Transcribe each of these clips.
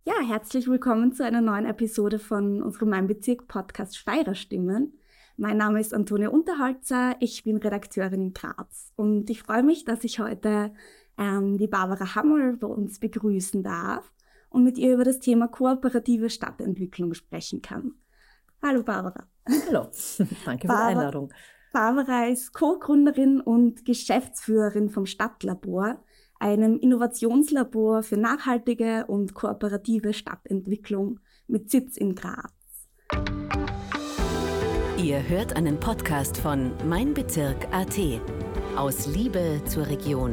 Ja, herzlich willkommen zu einer neuen Episode von unserem Mein Bezirk Podcast Steirer Stimmen. Mein Name ist Antonia Unterholzer, ich bin Redakteurin in Graz und ich freue mich, dass ich heute die Barbara Hammel bei uns begrüßen darf und mit ihr über das Thema kooperative Stadtentwicklung sprechen kann. Hallo Barbara. Hallo, danke für die Einladung. Barbara ist Co-Gründerin und Geschäftsführerin vom Stadtlabor, einem Innovationslabor für nachhaltige und kooperative Stadtentwicklung mit Sitz in Graz. Ihr hört einen Podcast von Mein Bezirk.at aus Liebe zur Region.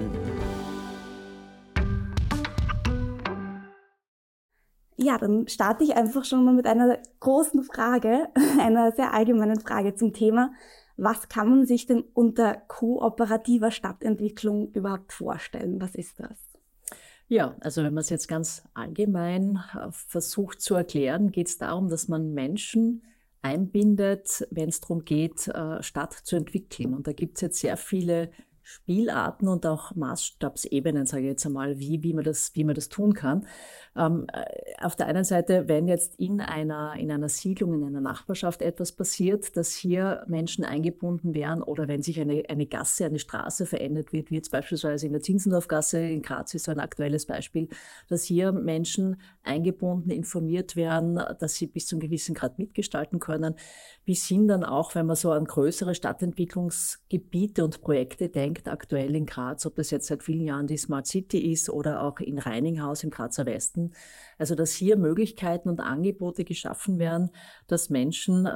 Ja, dann starte ich einfach schon mal mit einer großen Frage, einer sehr allgemeinen Frage zum Thema. Was kann man sich denn unter kooperativer Stadtentwicklung überhaupt vorstellen? Was ist das? Ja, also wenn man es jetzt ganz allgemein versucht zu erklären, geht es darum, dass man Menschen einbindet, wenn es darum geht, Stadt zu entwickeln. Und da gibt es jetzt sehr viele Spielarten und auch Maßstabsebenen, sage ich jetzt einmal, wie man das tun kann. Auf der einen Seite, wenn jetzt in einer Siedlung, in einer Nachbarschaft etwas passiert, dass hier Menschen eingebunden werden oder wenn sich eine Gasse, eine Straße verändert wird, wie jetzt beispielsweise in der Zinzendorfgasse in Graz ist so ein aktuelles Beispiel, dass hier Menschen eingebunden, informiert werden, dass sie bis zu einem gewissen Grad mitgestalten können, bis hin dann auch, wenn man so an größere Stadtentwicklungsgebiete und Projekte denkt, aktuell in Graz, ob das jetzt seit vielen Jahren die Smart City ist oder auch in Reininghaus im Grazer Westen. Also dass hier Möglichkeiten und Angebote geschaffen werden, dass Menschen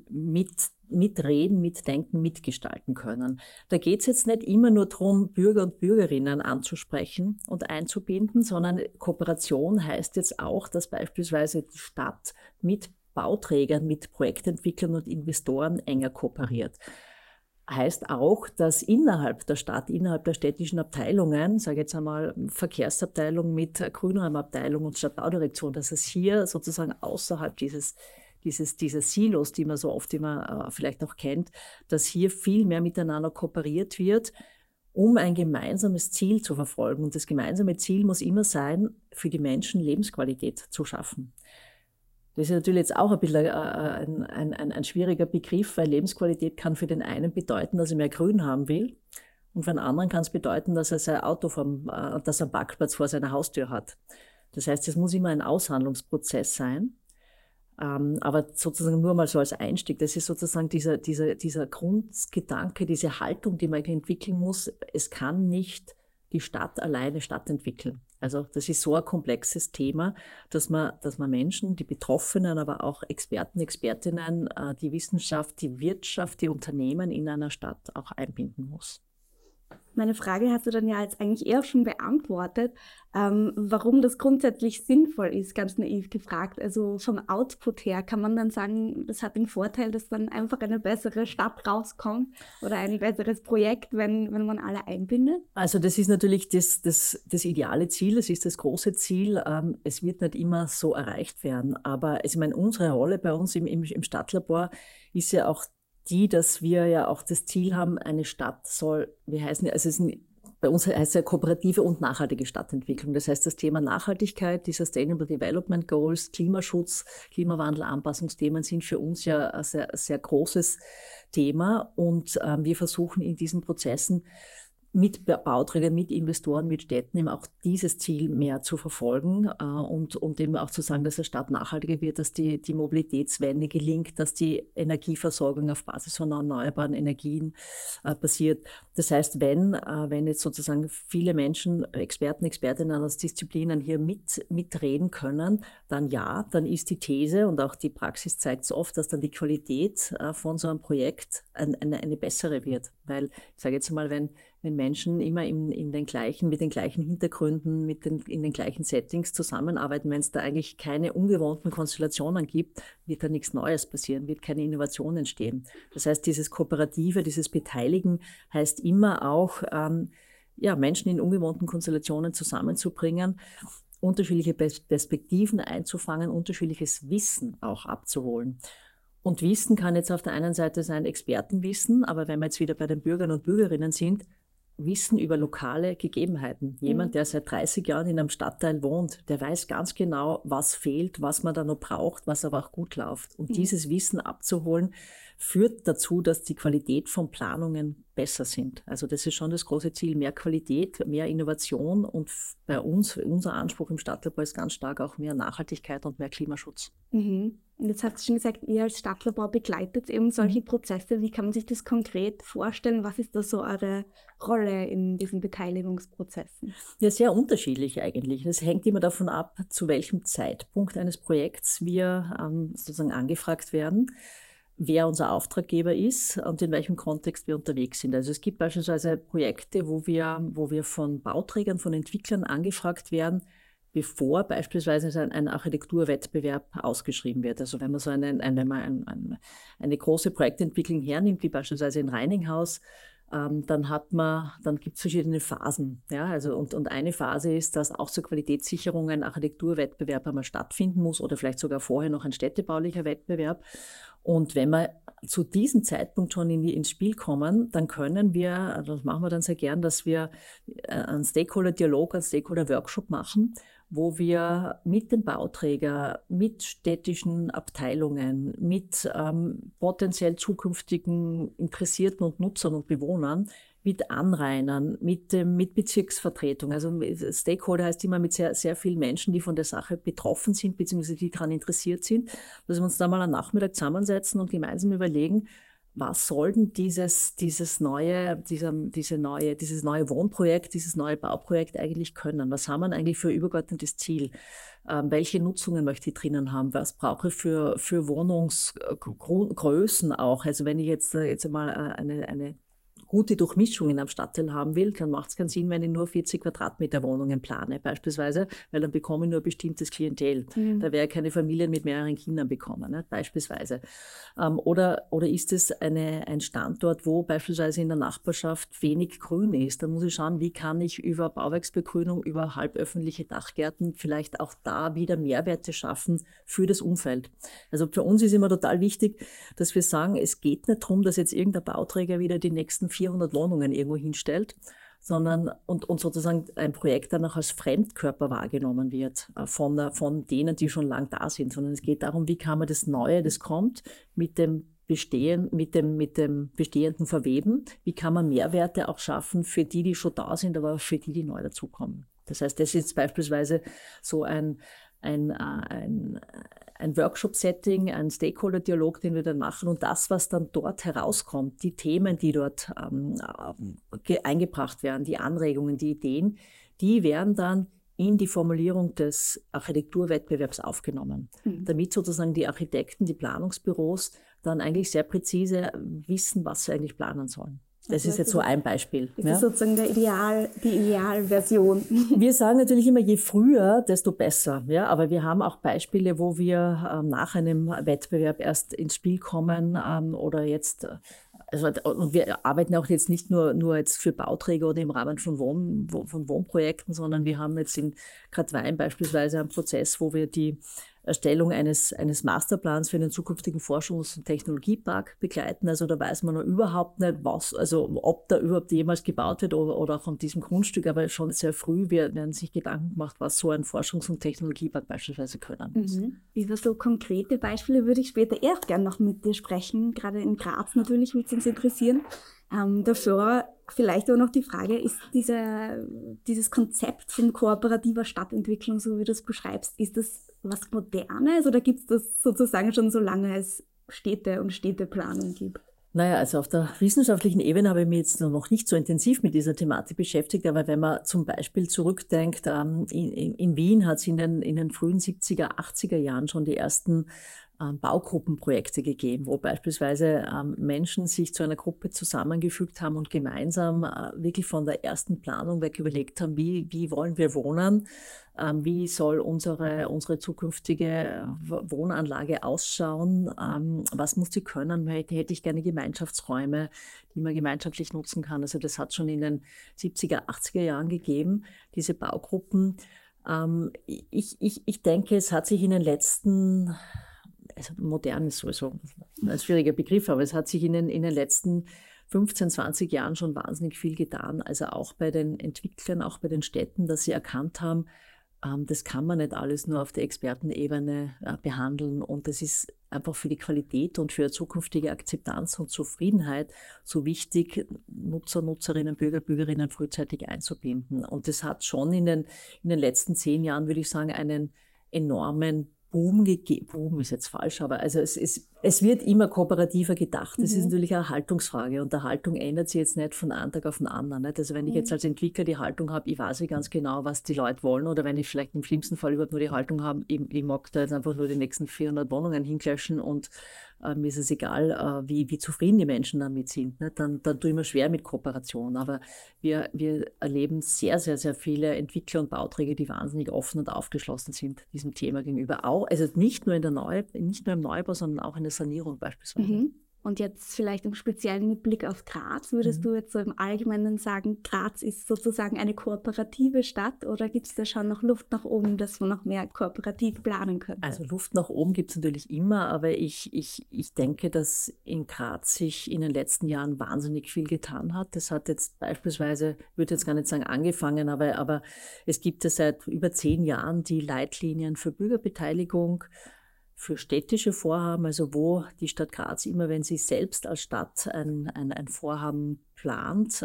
mitreden, mitdenken, mitgestalten können. Da geht es jetzt nicht immer nur darum, Bürger und Bürgerinnen anzusprechen und einzubinden, sondern Kooperation heißt jetzt auch, dass beispielsweise die Stadt mit Bauträgern, mit Projektentwicklern und Investoren enger kooperiert. Heißt auch, dass innerhalb der Stadt, innerhalb der städtischen Abteilungen, sage jetzt einmal Verkehrsabteilung mit Grünraumabteilung und Stadtbaudirektion, dass es hier sozusagen außerhalb dieser Silos, die man so oft immer vielleicht auch kennt, dass hier viel mehr miteinander kooperiert wird, um ein gemeinsames Ziel zu verfolgen. Und das gemeinsame Ziel muss immer sein, für die Menschen Lebensqualität zu schaffen. Das ist natürlich jetzt auch ein bisschen ein schwieriger Begriff, weil Lebensqualität kann für den einen bedeuten, dass er mehr Grün haben will und für den anderen kann es bedeuten, dass er sein Auto dass er einen Parkplatz vor seiner Haustür hat. Das heißt, es muss immer ein Aushandlungsprozess sein, aber sozusagen nur mal so als Einstieg. Das ist sozusagen dieser Grundgedanke, diese Haltung, die man entwickeln muss. Es kann nicht die Stadt alleine Stadt entwickeln. Also das ist so ein komplexes Thema, dass man Menschen, die Betroffenen, aber auch Experten, Expertinnen, die Wissenschaft, die Wirtschaft, die Unternehmen in einer Stadt auch einbinden muss. Meine Frage hast du dann ja jetzt eigentlich eher schon beantwortet, warum das grundsätzlich sinnvoll ist, ganz naiv gefragt. Also vom Output her kann man dann sagen, das hat den Vorteil, dass dann einfach eine bessere Stadt rauskommt oder ein besseres Projekt, wenn man alle einbindet? Also das ist natürlich das ideale Ziel, das ist das große Ziel. Es wird nicht immer so erreicht werden, aber ich meine, unsere Rolle bei uns im Stadtlabor ist ja auch dass wir ja auch das Ziel haben, eine Stadt soll, bei uns heißt es ja kooperative und nachhaltige Stadtentwicklung. Das heißt, das Thema Nachhaltigkeit, die Sustainable Development Goals, Klimaschutz, Klimawandel, Anpassungsthemen sind für uns ja ein sehr, sehr großes Thema. Und wir versuchen in diesen Prozessen mit Bauträgern, mit Investoren, mit Städten eben auch dieses Ziel mehr zu verfolgen und eben auch zu sagen, dass eine Stadt nachhaltiger wird, dass die Mobilitätswende gelingt, dass die Energieversorgung auf Basis von erneuerbaren Energien passiert. Das heißt, wenn jetzt sozusagen viele Menschen, Experten, Expertinnen aus Disziplinen hier mitreden können, dann ist die These und auch die Praxis zeigt es oft, dass dann die Qualität von so einem Projekt eine bessere wird. Weil, ich sage jetzt mal, wenn Menschen immer mit den gleichen Hintergründen, in den gleichen Settings zusammenarbeiten, wenn es da eigentlich keine ungewohnten Konstellationen gibt, wird da nichts Neues passieren, wird keine Innovation entstehen. Das heißt, dieses Kooperative, dieses Beteiligen heißt immer auch, Menschen in ungewohnten Konstellationen zusammenzubringen, unterschiedliche Perspektiven einzufangen, unterschiedliches Wissen auch abzuholen. Und Wissen kann jetzt auf der einen Seite sein Expertenwissen, aber wenn wir jetzt wieder bei den Bürgern und Bürgerinnen sind, Wissen über lokale Gegebenheiten. Jemand, der seit 30 Jahren in einem Stadtteil wohnt, der weiß ganz genau, was fehlt, was man da noch braucht, was aber auch gut läuft. Und dieses Wissen abzuholen, führt dazu, dass die Qualität von Planungen besser sind. Also das ist schon das große Ziel, mehr Qualität, mehr Innovation und bei uns, unser Anspruch im Stadtlabor ist ganz stark auch mehr Nachhaltigkeit und mehr Klimaschutz. Und jetzt habt ihr schon gesagt, ihr als Stadtlabor begleitet eben solche Prozesse. Wie kann man sich das konkret vorstellen? Was ist da so eure Rolle in diesen Beteiligungsprozessen? Ja, sehr unterschiedlich eigentlich. Es hängt immer davon ab, zu welchem Zeitpunkt eines Projekts wir sozusagen angefragt werden, wer unser Auftraggeber ist und in welchem Kontext wir unterwegs sind. Also es gibt beispielsweise Projekte, wo wir von Bauträgern, von Entwicklern angefragt werden, bevor beispielsweise ein Architekturwettbewerb ausgeschrieben wird. Also wenn man so eine große Projektentwicklung hernimmt, wie beispielsweise in Reininghaus, dann gibt es verschiedene Phasen. Ja? Also und eine Phase ist, dass auch zur Qualitätssicherung ein Architekturwettbewerb einmal stattfinden muss oder vielleicht sogar vorher noch ein städtebaulicher Wettbewerb. Und wenn wir zu diesem Zeitpunkt schon ins Spiel kommen, dann können wir, das machen wir dann sehr gern, dass wir einen Stakeholder-Dialog, einen Stakeholder-Workshop machen, wo wir mit dem Bauträger, mit städtischen Abteilungen, mit potenziell zukünftigen Interessierten und Nutzern und Bewohnern, mit Anrainern, mit Bezirksvertretung. Also Stakeholder heißt immer mit sehr, sehr vielen Menschen, die von der Sache betroffen sind, beziehungsweise die daran interessiert sind, dass wir uns da mal am Nachmittag zusammensetzen und gemeinsam überlegen, was soll denn dieses neue Wohnprojekt, dieses neue Bauprojekt eigentlich können? Was haben wir eigentlich für übergeordnetes Ziel? Welche Nutzungen möchte ich drinnen haben? Was brauche ich für Wohnungsgrößen auch? Also wenn ich jetzt einmal eine gute Durchmischung in einem Stadtteil haben will, dann macht es keinen Sinn, wenn ich nur 40 Quadratmeter Wohnungen plane, beispielsweise, weil dann bekomme ich nur ein bestimmtes Klientel. Da werde ich keine Familien mit mehreren Kindern bekommen, ne, beispielsweise. Oder ist es ein Standort, wo beispielsweise in der Nachbarschaft wenig Grün ist? Da muss ich schauen, wie kann ich über Bauwerksbegrünung, über halböffentliche Dachgärten vielleicht auch da wieder Mehrwerte schaffen für das Umfeld. Also für uns ist immer total wichtig, dass wir sagen, es geht nicht darum, dass jetzt irgendein Bauträger wieder die nächsten 400 Wohnungen irgendwo hinstellt, sondern und sozusagen ein Projekt dann auch als Fremdkörper wahrgenommen wird von denen, die schon lang da sind, sondern es geht darum, wie kann man das Neue, das kommt, mit dem Bestehenden verweben, wie kann man Mehrwerte auch schaffen für die schon da sind, aber auch für die neu dazukommen. Das heißt, das ist beispielsweise so ein Workshop-Setting, ein Stakeholder-Dialog, den wir dann machen und das, was dann dort herauskommt, die Themen, die dort eingebracht werden, die Anregungen, die Ideen, die werden dann in die Formulierung des Architekturwettbewerbs aufgenommen, damit sozusagen die Architekten, die Planungsbüros dann eigentlich sehr präzise wissen, was sie eigentlich planen sollen. Das ist jetzt so ein Beispiel. Das ist sozusagen die Idealversion. Wir sagen natürlich immer, je früher, desto besser. Ja? Aber wir haben auch Beispiele, wo wir nach einem Wettbewerb erst ins Spiel kommen oder jetzt. Und wir arbeiten auch jetzt nicht nur jetzt für Bauträger oder im Rahmen von Wohnprojekten, sondern wir haben jetzt in Gradwein beispielsweise einen Prozess, wo wir die Erstellung eines Masterplans für einen zukünftigen Forschungs- und Technologiepark begleiten. Also da weiß man noch überhaupt nicht, ob da überhaupt jemals gebaut wird oder auch an diesem Grundstück, aber schon sehr früh werden sich Gedanken gemacht, was so ein Forschungs- und Technologiepark beispielsweise können muss. Über so konkrete Beispiele würde ich später auch gerne noch mit dir sprechen, gerade in Graz natürlich würde es uns interessieren. Dafür vielleicht auch noch die Frage, ist dieses Konzept von kooperativer Stadtentwicklung, so wie du es beschreibst, ist das was Modernes oder gibt es das sozusagen schon so lange es Städte und Städteplanung gibt? Naja, also auf der wissenschaftlichen Ebene habe ich mich jetzt noch nicht so intensiv mit dieser Thematik beschäftigt, aber wenn man zum Beispiel zurückdenkt, in Wien hat es in den frühen 70er, 80er Jahren schon die ersten Baugruppenprojekte gegeben, wo beispielsweise Menschen sich zu einer Gruppe zusammengefügt haben und gemeinsam wirklich von der ersten Planung weg überlegt haben, wie wollen wir wohnen, wie soll unsere zukünftige Wohnanlage ausschauen, was muss sie können, hätte ich gerne Gemeinschaftsräume, die man gemeinschaftlich nutzen kann. Also das hat schon in den 70er, 80er Jahren gegeben, diese Baugruppen. Ich denke, es hat sich in den letzten modern ist sowieso ein schwieriger Begriff, aber es hat sich in den letzten 15, 20 Jahren schon wahnsinnig viel getan. Also auch bei den Entwicklern, auch bei den Städten, dass sie erkannt haben, das kann man nicht alles nur auf der Expertenebene behandeln, und das ist einfach für die Qualität und für zukünftige Akzeptanz und Zufriedenheit so wichtig, Nutzer, Nutzerinnen, Bürger, Bürgerinnen frühzeitig einzubinden. Und das hat schon in den letzten 10 Jahren, würde ich sagen, einen enormen Boom gegeben. Boom ist jetzt falsch, aber also es wird immer kooperativer gedacht. Das ist natürlich eine Haltungsfrage, und die Haltung ändert sich jetzt nicht von einem Tag auf den anderen. Nicht? Also wenn ich jetzt als Entwickler die Haltung habe, ich weiß ganz genau, was die Leute wollen, oder wenn ich vielleicht im schlimmsten Fall überhaupt nur die Haltung habe, ich mag da jetzt einfach nur die nächsten 400 Wohnungen hinklatschen und mir ist es egal, wie zufrieden die Menschen damit sind. Nicht? Dann tue ich mir schwer mit Kooperation. Aber wir erleben sehr, sehr, sehr viele Entwickler und Bauträger, die wahnsinnig offen und aufgeschlossen sind diesem Thema gegenüber. Auch, also nicht nur im Neubau, sondern auch in der Sanierung beispielsweise. Und jetzt vielleicht im Speziellen mit Blick auf Graz, würdest du jetzt so im Allgemeinen sagen, Graz ist sozusagen eine kooperative Stadt, oder gibt es da schon noch Luft nach oben, dass man noch mehr kooperativ planen könnte? Also Luft nach oben gibt es natürlich immer, aber ich denke, dass in Graz sich in den letzten Jahren wahnsinnig viel getan hat. Das hat jetzt beispielsweise, ich würde jetzt gar nicht sagen angefangen, aber es gibt ja seit über 10 Jahren die Leitlinien für Bürgerbeteiligung, für städtische Vorhaben, also wo die Stadt Graz immer, wenn sie selbst als Stadt ein Vorhaben plant,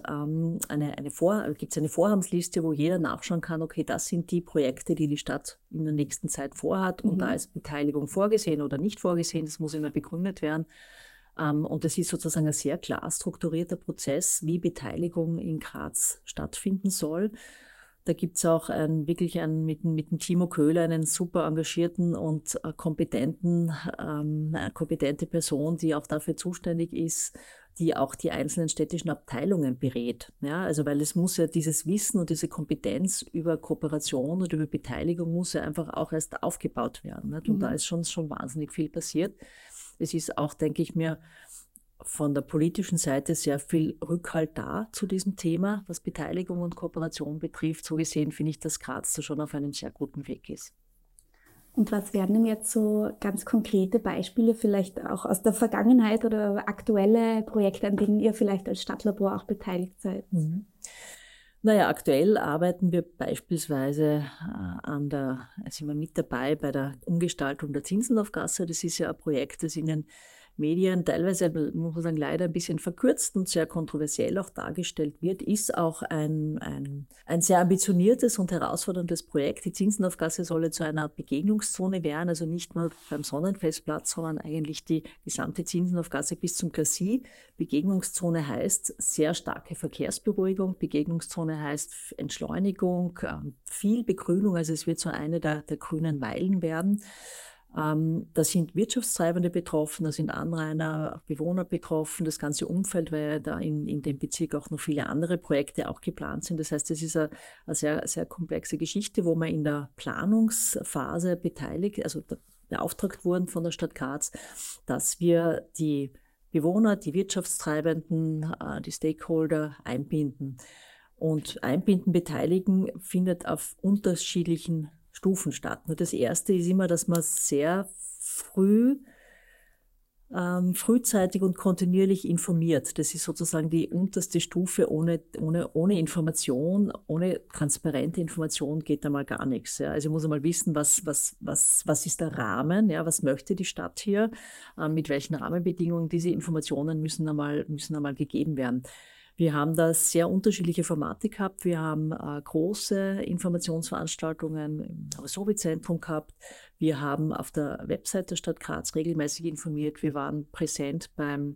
gibt es eine Vorhabensliste, wo jeder nachschauen kann, okay, das sind die Projekte, die die Stadt in der nächsten Zeit vorhat, und da ist Beteiligung vorgesehen oder nicht vorgesehen, das muss immer begründet werden. Und das ist sozusagen ein sehr klar strukturierter Prozess, wie Beteiligung in Graz stattfinden soll. Da gibt es auch mit dem Timo Köhler einen super engagierten und kompetente Person, die auch dafür zuständig ist, die auch die einzelnen städtischen Abteilungen berät. Ja, also weil es muss ja dieses Wissen und diese Kompetenz über Kooperation und über Beteiligung muss ja einfach auch erst aufgebaut werden. Nicht? Und da ist schon wahnsinnig viel passiert. Es ist auch, denke ich mir, von der politischen Seite sehr viel Rückhalt da zu diesem Thema, was Beteiligung und Kooperation betrifft. So gesehen finde ich, dass Graz da schon auf einem sehr guten Weg ist. Und was wären denn jetzt so ganz konkrete Beispiele, vielleicht auch aus der Vergangenheit oder aktuelle Projekte, an denen ihr vielleicht als Stadtlabor auch beteiligt seid? Naja, aktuell arbeiten wir beispielsweise sind wir mit dabei bei der Umgestaltung der Zinsenlaufgasse. Das ist ja ein Projekt, das in den Medien teilweise, muss man sagen, leider ein bisschen verkürzt und sehr kontroversiell auch dargestellt wird, ist auch ein sehr ambitioniertes und herausforderndes Projekt. Die Zinsenlaufgasse soll zu einer Art Begegnungszone werden, also nicht nur beim Sonnenfestplatz, sondern eigentlich die gesamte Zinsenlaufgasse bis zum Cassis. Begegnungszone heißt sehr starke Verkehrsberuhigung, Begegnungszone heißt Entschleunigung, viel Begrünung, also es wird so eine der grünen Meilen werden. Da sind Wirtschaftstreibende betroffen, da sind Anrainer, Bewohner betroffen, das ganze Umfeld, weil da in dem Bezirk auch noch viele andere Projekte auch geplant sind. Das heißt, es ist eine sehr, sehr komplexe Geschichte, wo wir in der Planungsphase beauftragt wurden von der Stadt Graz, dass wir die Bewohner, die Wirtschaftstreibenden, die Stakeholder einbinden. Und einbinden, beteiligen findet auf unterschiedlichen Stufen statt. Nur das Erste ist immer, dass man sehr frühzeitig und kontinuierlich informiert. Das ist sozusagen die unterste Stufe. Ohne Information, ohne transparente Information geht einmal gar nichts. Ja. Also muss man mal wissen, was ist der Rahmen, ja, was möchte die Stadt hier, mit welchen Rahmenbedingungen. Diese Informationen müssen einmal gegeben werden. Wir haben da sehr unterschiedliche Formate gehabt. Wir haben große Informationsveranstaltungen im Sobi-Zentrum gehabt. Wir haben auf der Website der Stadt Graz regelmäßig informiert. Wir waren präsent beim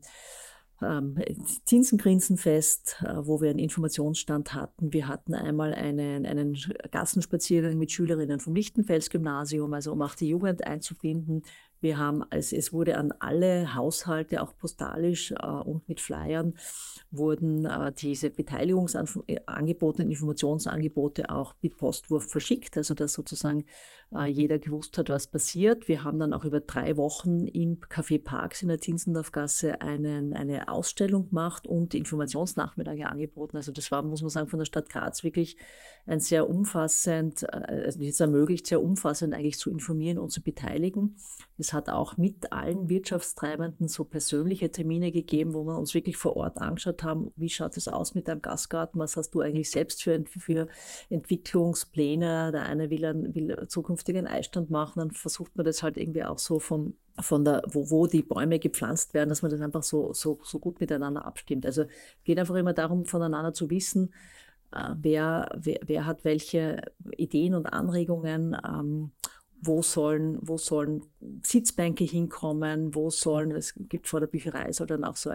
Zinsengrinsenfest, wo wir einen Informationsstand hatten. Wir hatten einmal einen Gassenspaziergang mit Schülerinnen vom Lichtenfels-Gymnasium, also um auch die Jugend einzubinden. Es wurde an alle Haushalte, auch postalisch und mit Flyern, wurden diese Beteiligungsangebote und Informationsangebote auch mit Postwurf verschickt, also dass sozusagen jeder gewusst hat, was passiert. Wir haben dann auch über 3 Wochen im Café Parks in der Zinzendorfgasse eine Ausstellung gemacht und Informationsnachmittage angeboten. Also das war, muss man sagen, von der Stadt Graz wirklich ein sehr umfassend, also es ermöglicht, sehr umfassend eigentlich zu informieren und zu beteiligen. Es hat auch mit allen Wirtschaftstreibenden so persönliche Termine gegeben, wo wir uns wirklich vor Ort angeschaut haben, wie schaut es aus mit deinem Gastgarten, was hast du eigentlich selbst für Entwicklungspläne. Der eine will zukünftig einen Eisstand machen, dann versucht man das halt irgendwie auch so wo die Bäume gepflanzt werden, dass man das einfach so gut miteinander abstimmt. Also geht einfach immer darum, voneinander zu wissen, wer hat welche Ideen und Anregungen, wo sollen Sitzbänke hinkommen, es gibt vor der Bücherei, soll dann auch so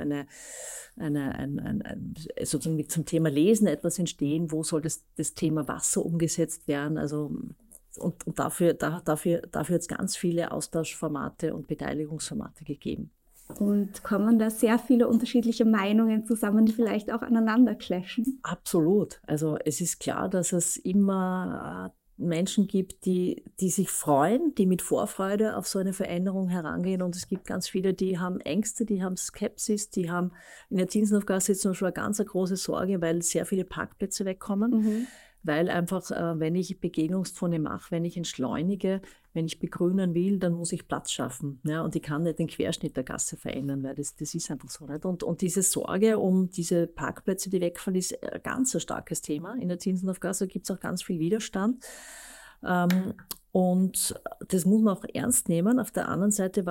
sozusagen zum Thema Lesen etwas entstehen, wo soll das Thema Wasser umgesetzt werden, also und dafür hat es ganz viele Austauschformate und Beteiligungsformate gegeben. Und kommen da sehr viele unterschiedliche Meinungen zusammen, die vielleicht auch aneinander clashen? Absolut. Also es ist klar, dass es immer Menschen gibt, die sich freuen, die mit Vorfreude auf so eine Veränderung herangehen. Und es gibt ganz viele, die haben Ängste, die haben Skepsis, die haben in der Zinsenhofgasse jetzt zum Beispiel eine ganz große Sorge, weil sehr viele Parkplätze wegkommen. Mhm. Weil einfach, wenn ich Begegnungszone mache, wenn ich entschleunige, wenn ich begrünen will, dann muss ich Platz schaffen. Ja? Und ich kann nicht den Querschnitt der Gasse verändern, weil das ist einfach so nicht. Und diese Sorge um diese Parkplätze, die wegfallen, ist ein ganz starkes Thema. In der Zinsenhofgasse gibt es auch ganz viel Widerstand. Und das muss man auch ernst nehmen. Auf der anderen Seite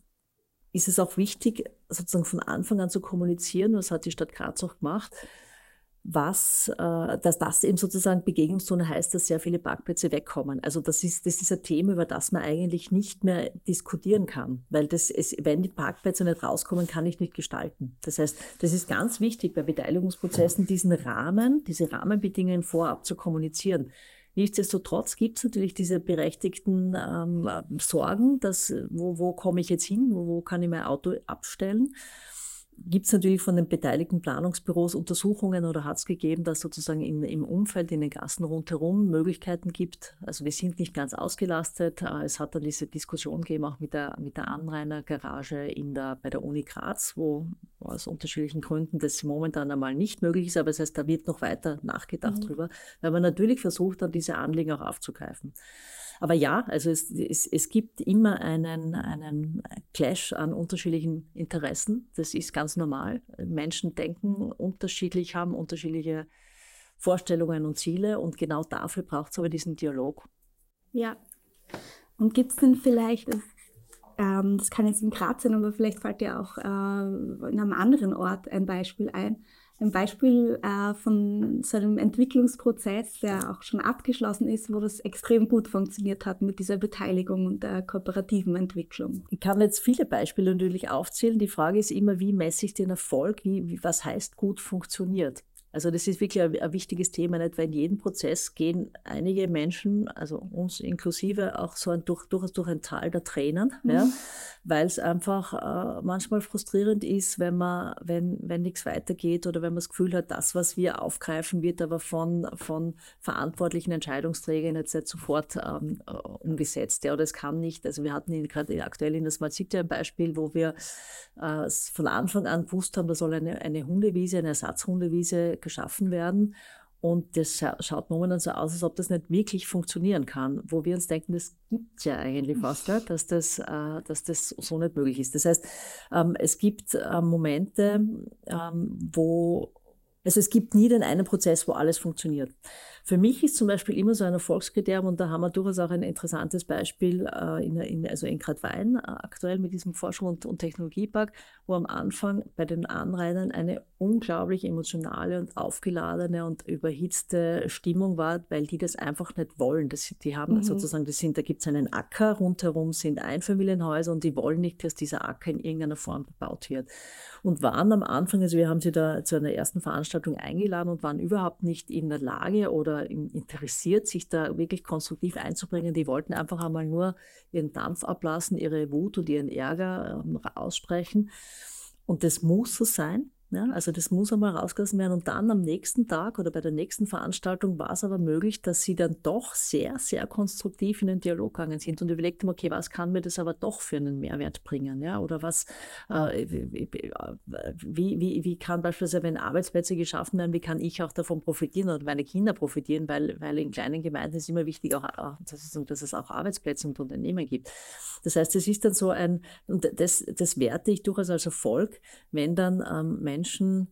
ist es auch wichtig, sozusagen von Anfang an zu kommunizieren, das hat die Stadt Graz auch gemacht, dass das eben sozusagen Begegnungszone heißt, dass sehr viele Parkplätze wegkommen. Also das ist ein Thema, über das man eigentlich nicht mehr diskutieren kann, weil wenn die Parkplätze nicht rauskommen, kann ich nicht gestalten. Das heißt, das ist ganz wichtig bei Beteiligungsprozessen, diese Rahmenbedingungen vorab zu kommunizieren. Nichtsdestotrotz gibt es natürlich diese berechtigten Sorgen, wo komme ich jetzt hin, wo kann ich mein Auto abstellen. Gibt es natürlich von den beteiligten Planungsbüros Untersuchungen oder hat es gegeben, dass sozusagen im Umfeld, in den Gassen rundherum Möglichkeiten gibt. Also wir sind nicht ganz ausgelastet. Es hat dann diese Diskussion gegeben, auch mit der Anrainergarage bei der Uni Graz, wo aus unterschiedlichen Gründen das momentan einmal nicht möglich ist. Aber das heißt, da wird noch weiter nachgedacht drüber, weil man natürlich versucht, dann diese Anliegen auch aufzugreifen. Aber ja, also es gibt immer einen Clash an unterschiedlichen Interessen. Das ist ganz normal. Menschen denken unterschiedlich, haben unterschiedliche Vorstellungen und Ziele und genau dafür braucht es aber diesen Dialog. Ja. Und gibt es denn vielleicht, das kann jetzt in Graz sein, aber vielleicht fällt dir auch in einem anderen Ort ein Beispiel ein. Ein Beispiel von so einem Entwicklungsprozess, der auch schon abgeschlossen ist, wo das extrem gut funktioniert hat mit dieser Beteiligung und der kooperativen Entwicklung. Ich kann jetzt viele Beispiele natürlich aufzählen. Die Frage ist immer, wie messe ich den Erfolg? Was heißt gut funktioniert? Also das ist wirklich ein wichtiges Thema, nicht? Weil in jedem Prozess gehen einige Menschen, also uns inklusive, auch so durchaus durch ein Tal der Tränen, ja? Weil es einfach manchmal frustrierend ist, wenn nichts weitergeht oder wenn man das Gefühl hat, das, was wir aufgreifen, wird aber von verantwortlichen Entscheidungsträgern jetzt nicht sofort umgesetzt. Ja? Oder es kann nicht, also wir hatten gerade aktuell in der Smart City ein Beispiel, wo wir von Anfang an gewusst haben, da soll eine Hundewiese, eine Ersatzhundewiese geschaffen werden. Und das schaut momentan so aus, als ob das nicht wirklich funktionieren kann, wo wir uns denken, das gibt es ja eigentlich fast nicht, dass das so nicht möglich ist. Das heißt, es gibt Momente, es gibt nie den einen Prozess, wo alles funktioniert. Für mich ist zum Beispiel immer so ein Erfolgskriterium, und da haben wir durchaus auch ein interessantes Beispiel in Gradwein aktuell mit diesem Forschung- und Technologiepark, wo am Anfang bei den Anrainern eine unglaublich emotionale und aufgeladene und überhitzte Stimmung war, weil die das einfach nicht wollen. Die haben sozusagen, da gibt es einen Acker, rundherum sind Einfamilienhäuser und die wollen nicht, dass dieser Acker in irgendeiner Form bebaut wird. Und waren am Anfang, also wir haben sie da zu einer ersten Veranstaltung eingeladen und waren überhaupt nicht in der Lage oder interessiert, sich da wirklich konstruktiv einzubringen. Die wollten einfach einmal nur ihren Dampf ablassen, ihre Wut und ihren Ärger aussprechen. Und das muss so sein. Ja, also das muss einmal rausgelassen werden und dann am nächsten Tag oder bei der nächsten Veranstaltung war es aber möglich, dass sie dann doch sehr, sehr konstruktiv in den Dialog gegangen sind und überlegt haben, okay, was kann mir das aber doch für einen Mehrwert bringen? Ja? Oder was, wie kann beispielsweise, wenn Arbeitsplätze geschaffen werden, wie kann ich auch davon profitieren oder meine Kinder profitieren, weil in kleinen Gemeinden ist immer wichtig, dass es auch Arbeitsplätze und Unternehmen gibt. Das heißt, es ist dann so und das werte ich durchaus als Erfolg, wenn dann Menschen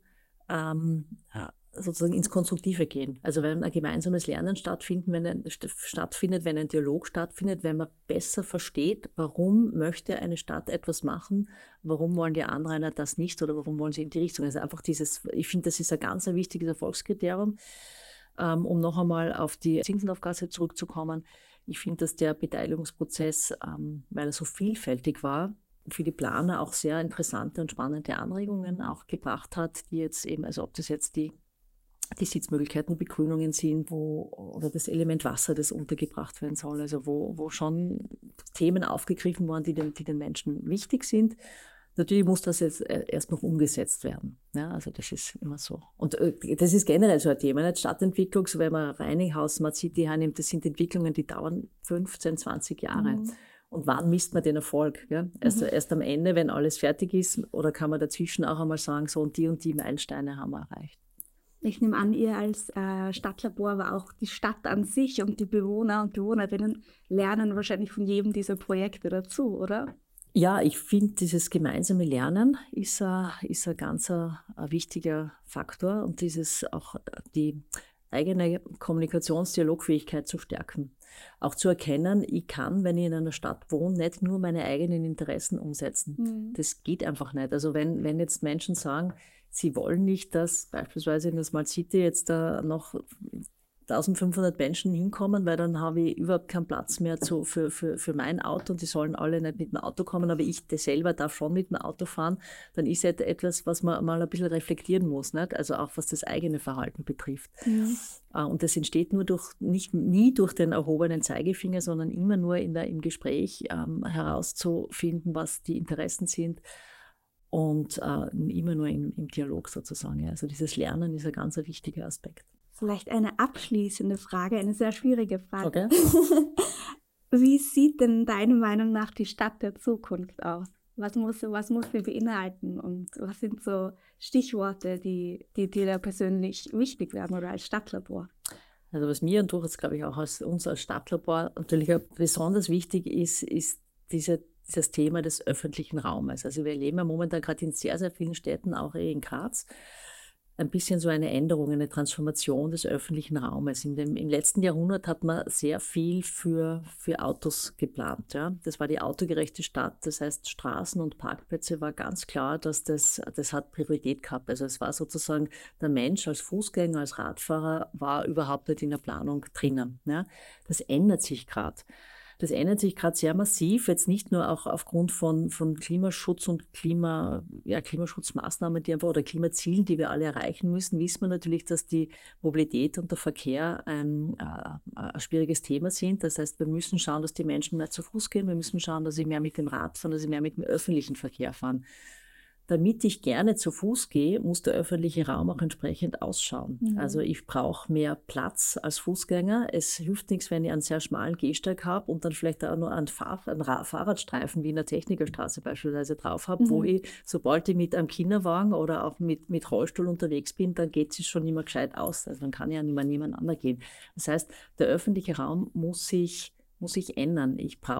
sozusagen ins Konstruktive gehen. Also wenn ein gemeinsames Lernen stattfindet, wenn ein Dialog stattfindet, wenn man besser versteht, warum möchte eine Stadt etwas machen, warum wollen die Anrainer das nicht oder warum wollen sie in die Richtung. Also einfach ich finde, das ist ein ganz wichtiges Erfolgskriterium. Um noch einmal auf die Zinsenaufgabe zurückzukommen. Ich finde, dass der Beteiligungsprozess, weil er so vielfältig war, für die Planer auch sehr interessante und spannende Anregungen auch gebracht hat, die jetzt eben, also ob das jetzt die Sitzmöglichkeiten, Begrünungen sind, oder das Element Wasser, das untergebracht werden soll, also wo schon Themen aufgegriffen wurden, die den Menschen wichtig sind. Natürlich muss das jetzt erst noch umgesetzt werden. Ja, also das ist immer so. Und das ist generell so ein Thema, nicht? Stadtentwicklung, so wenn man Reininghaus, Smart City hernimmt, das sind Entwicklungen, die dauern 15, 20 Jahre. Mhm. Und wann misst man den Erfolg? Ja? Erst am Ende, wenn alles fertig ist, oder kann man dazwischen auch einmal sagen, so und die Meilensteine haben wir erreicht? Ich nehme an, ihr als Stadtlabor, aber auch die Stadt an sich und die Bewohner und Bewohnerinnen lernen wahrscheinlich von jedem dieser Projekte dazu, oder? Ja, ich finde, dieses gemeinsame Lernen ist ein ganz wichtiger Faktor und auch die eigene Kommunikationsdialogfähigkeit zu stärken. Auch zu erkennen, ich kann, wenn ich in einer Stadt wohne, nicht nur meine eigenen Interessen umsetzen. Mhm. Das geht einfach nicht. Also wenn jetzt Menschen sagen, sie wollen nicht, dass beispielsweise in der Smart City jetzt da noch 1500 Menschen hinkommen, weil dann habe ich überhaupt keinen Platz mehr für mein Auto und die sollen alle nicht mit dem Auto kommen, aber ich selber darf schon mit dem Auto fahren, dann ist es etwas, was man mal ein bisschen reflektieren muss, nicht? Also auch was das eigene Verhalten betrifft. Mhm. Und das entsteht nie durch den erhobenen Zeigefinger, sondern immer nur im Gespräch herauszufinden, was die Interessen sind. Und immer nur im Dialog sozusagen. Ja. Also dieses Lernen ist ein ganz wichtiger Aspekt. Vielleicht eine abschließende Frage, eine sehr schwierige Frage. Okay. Wie sieht denn deiner Meinung nach die Stadt der Zukunft aus? Was muss sie beinhalten und was sind so Stichworte, die dir da persönlich wichtig werden oder als Stadtlabor? Also was mir und durchaus, glaube ich, auch uns als Stadtlabor natürlich auch besonders wichtig ist dieses Thema des öffentlichen Raumes. Also wir erleben ja momentan gerade in sehr, sehr vielen Städten, auch in Graz, ein bisschen so eine Änderung, eine Transformation des öffentlichen Raumes. Im letzten Jahrhundert hat man sehr viel für Autos geplant. Ja? Das war die autogerechte Stadt, das heißt Straßen und Parkplätze war ganz klar, dass das hat Priorität gehabt. Also es war sozusagen der Mensch als Fußgänger, als Radfahrer war überhaupt nicht in der Planung drinnen. Ja? Das ändert sich gerade. Das ändert sich gerade sehr massiv, jetzt nicht nur auch aufgrund von Klimaschutz und Klimaschutzmaßnahmen, oder Klimazielen, die wir alle erreichen müssen, wissen wir natürlich, dass die Mobilität und der Verkehr ein schwieriges Thema sind. Das heißt, wir müssen schauen, dass die Menschen mehr zu Fuß gehen, wir müssen schauen, dass sie mehr mit dem Rad fahren, dass sie mehr mit dem öffentlichen Verkehr fahren. Damit ich gerne zu Fuß gehe, muss der öffentliche Raum auch entsprechend ausschauen. Mhm. Also ich brauche mehr Platz als Fußgänger. Es hilft nichts, wenn ich einen sehr schmalen Gehsteig habe und dann vielleicht auch nur einen Fahrradstreifen wie in der Technikerstraße beispielsweise drauf habe, wo ich, sobald ich mit einem Kinderwagen oder auch mit Rollstuhl unterwegs bin, dann geht es schon nicht mehr gescheit aus. Also dann kann ich ja nicht mehr nebeneinander gehen. Das heißt, der öffentliche Raum muss sich ändern.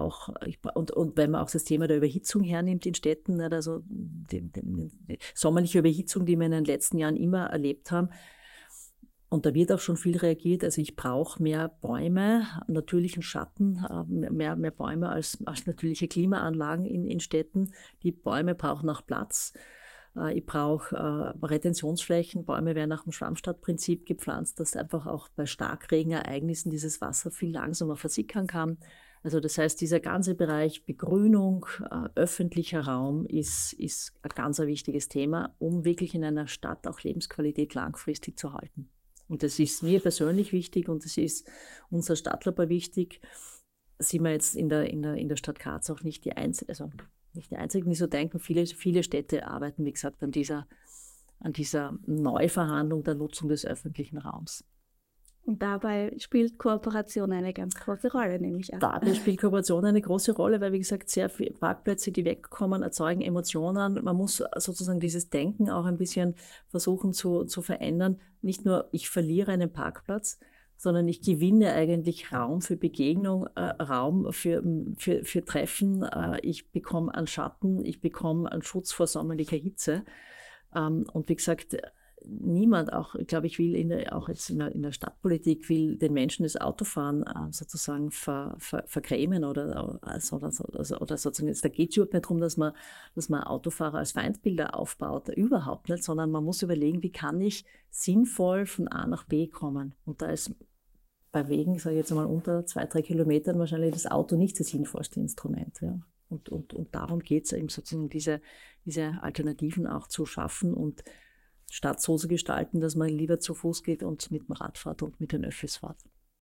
Und wenn man auch das Thema der Überhitzung hernimmt in Städten, also die sommerliche Überhitzung, die wir in den letzten Jahren immer erlebt haben, und da wird auch schon viel reagiert. Also ich brauche mehr Bäume, natürlichen Schatten, mehr Bäume als natürliche Klimaanlagen in Städten. Die Bäume brauchen auch Platz. Ich brauche Retentionsflächen. Bäume werden nach dem Schwammstadtprinzip gepflanzt, dass einfach auch bei Starkregenereignissen dieses Wasser viel langsamer versickern kann. Also das heißt, dieser ganze Bereich Begrünung, öffentlicher Raum ist ein ganz wichtiges Thema, um wirklich in einer Stadt auch Lebensqualität langfristig zu halten. Und das ist mir persönlich wichtig und das ist unser Stadtlabor wichtig. Sind wir jetzt in der Stadt Graz auch nicht die Einzigen, die so denken. Viele Städte arbeiten, wie gesagt, an dieser dieser Neuverhandlung der Nutzung des öffentlichen Raums. Und dabei spielt Kooperation eine ganz große Rolle, nehme ich an. Dabei spielt Kooperation eine große Rolle, weil, wie gesagt, sehr viele Parkplätze, die wegkommen, erzeugen Emotionen. Man muss sozusagen dieses Denken auch ein bisschen versuchen zu verändern. Nicht nur, ich verliere einen Parkplatz, sondern ich gewinne eigentlich Raum für Begegnung, Raum für Treffen. Ich bekomme einen Schatten, ich bekomme einen Schutz vor sommerlicher Hitze. Und wie gesagt, niemand, auch, glaube ich, auch jetzt in der Stadtpolitik, will den Menschen das Autofahren sozusagen vergrämen oder sozusagen, da geht es überhaupt nicht darum, dass man Autofahrer als Feindbilder aufbaut, überhaupt nicht, sondern man muss überlegen, wie kann ich sinnvoll von A nach B kommen. Und da ist bei Wegen, sage ich jetzt einmal, unter 2-3 Kilometern wahrscheinlich das Auto nicht das sinnvollste Instrument. Ja. Und darum geht es eben sozusagen, diese Alternativen auch zu schaffen und Stadt so zu gestalten, dass man lieber zu Fuß geht und mit dem Rad fährt und mit den Öffis fährt.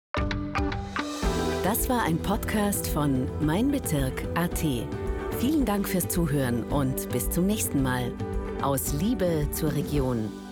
Das war ein Podcast von Mein Bezirk.at. Vielen Dank fürs Zuhören und bis zum nächsten Mal. Aus Liebe zur Region.